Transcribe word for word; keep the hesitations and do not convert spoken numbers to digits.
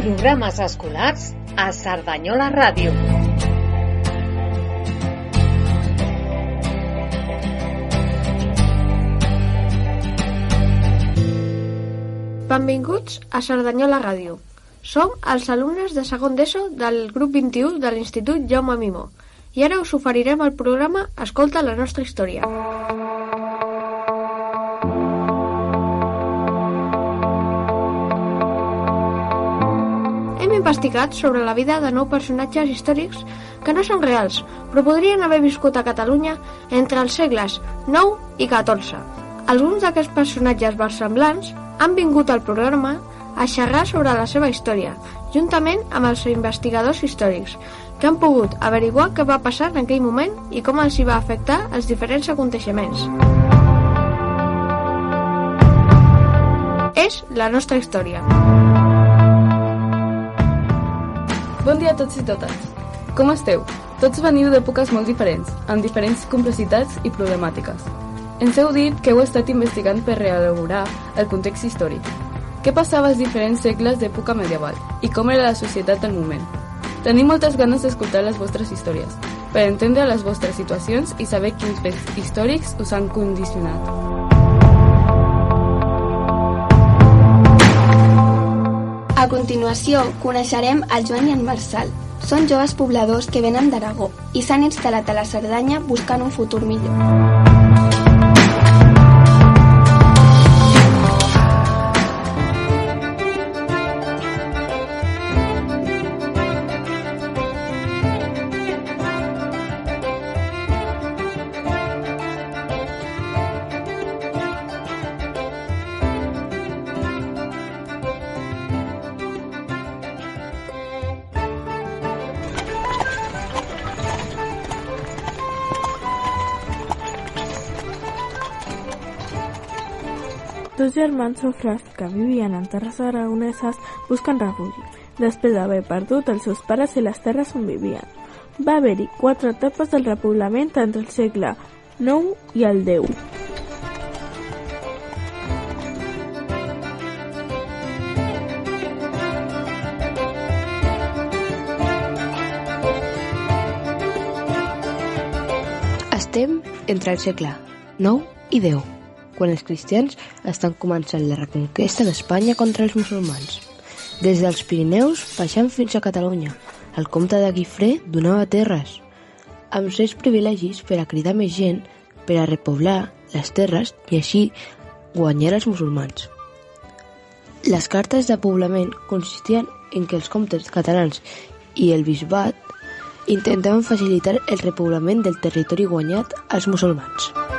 Programes escolars a Cerdanyola Ràdio. Benvinguts a Cerdanyola Ràdio. Som els alumnes de segon d'ESO del grup vint-i-u de l'Institut Jaume Mimó i ara us oferirem el programa Escolta la nostra història. Hem investigat sobre la vida de nou personatges històrics que no són reals, però podrien haver viscut a Catalunya entre els segles nou i catorze. Alguns d'aquests personatges versemblants han vingut al programa a xerrar sobre la seva història, juntament amb els investigadors històrics, que han pogut averiguar què va passar en aquell moment i com els hi va afectar els diferents aconteixements. És la nostra història. Bon dia a tots i totes. Com esteu? Tots veniu d'èpoques molt diferents, amb diferents complexitats i problemàtiques. Ens heu dit que heu estat investigant per reelaborar el context històric. Què passava als diferents segles d'època medieval i com era la societat del moment? Tenim moltes ganes d'escoltar les vostres històries, per entendre les vostres situacions i saber quins fets històrics us han condicionat. A continuació, coneixerem el Joan i en Marçal. Són joves pobladors que venen d'Aragó i s'han instal·lat a la Cerdanya buscant un futur millor. Dos germans sofrats que vivien en terres aragoneses busquen refugi, després d'haver perdut els seus pares i les terres on vivien. Va haver-hi quatre etapes del repoblament entre el segle nou i el deu. Estem entre el segle nou i deu. Quan els cristians estan començant la reconquesta d'Espanya contra els musulmans. Des dels Pirineus baixant fins a Catalunya, el comte de Guifré donava terres, amb certs privilegis per a cridar més gent, per a repoblar les terres i així guanyar els musulmans. Les cartes de poblament consistien en que els comtes catalans i el bisbat intentaven facilitar el repoblament del territori guanyat als musulmans.